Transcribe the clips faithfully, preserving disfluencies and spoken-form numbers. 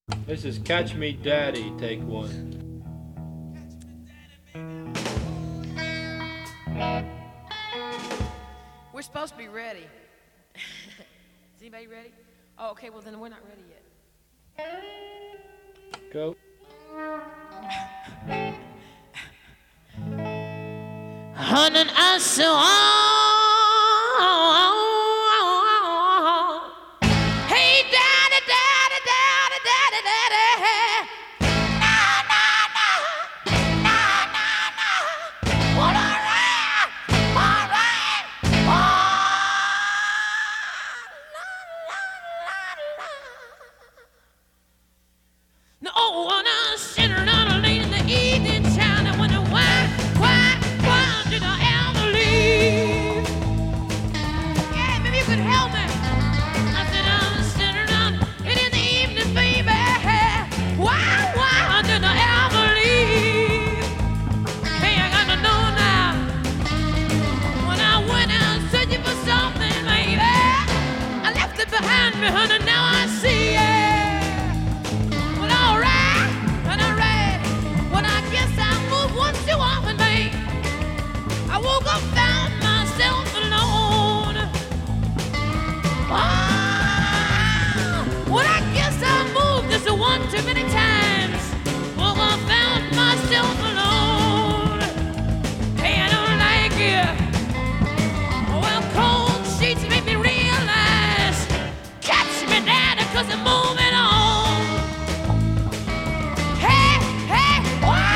This is Catch Me Daddy, take one. We're supposed to be ready. Is anybody ready? Oh, okay, well then we're not ready yet. Go. Honey, I saw. Hey, daddy, daddy, daddy, daddy, daddy. No, no, no, no, no, no. Well, all right, all right, oh, la, la, la, la. No, when I sit around late in the evening time, I wonder why, why, why did I ever leave? Yeah, maybe you could help me. I said I'm sitting around late in the evening, baby. Why, why did I ever leave? Hey, I got to know now. When I went out searching for something, baby, I left it behind me, honey. Now I see it. I woke up, found myself alone. Ah, well, I guess I moved just one too many times. Woke up, found myself alone. Hey, I don't like it. Well, cold sheets make me realize. Catch me, daddy, 'cause I'm moving on. Hey, hey, wow.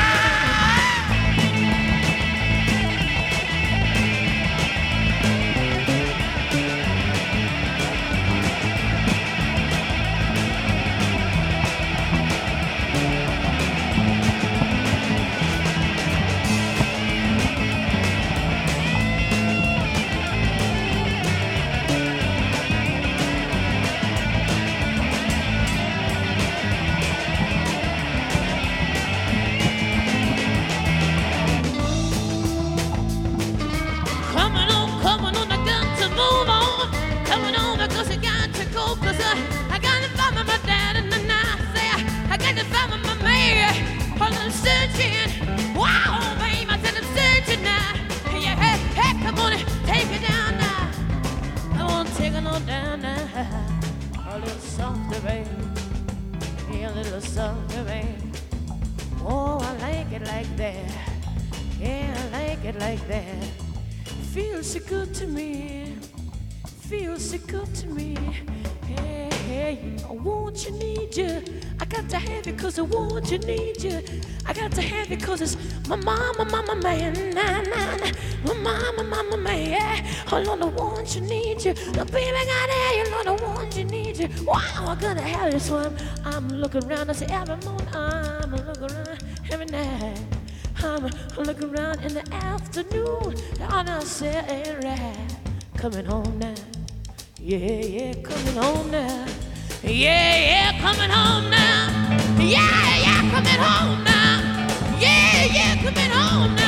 Feels so good to me, feels so good to me. Hey, hey, I want you, need you. I got to have it 'cause I want you, need you. I got to have it 'cause it's my mama, mama, man, nah, nah, nah. My mama, mama, man, yeah. Oh, Lord, I want you, need you. The baby got there, you Lord, I want you, need you. Wow, I gotta have this one. I'm looking around, I say every morning, I'm looking around every night. I'm, I'm looking around in the afternoon, and I say, right, coming home now. Yeah, yeah, coming home now. Yeah, yeah, coming home now. Yeah, yeah, coming home now. Yeah, yeah, coming home now.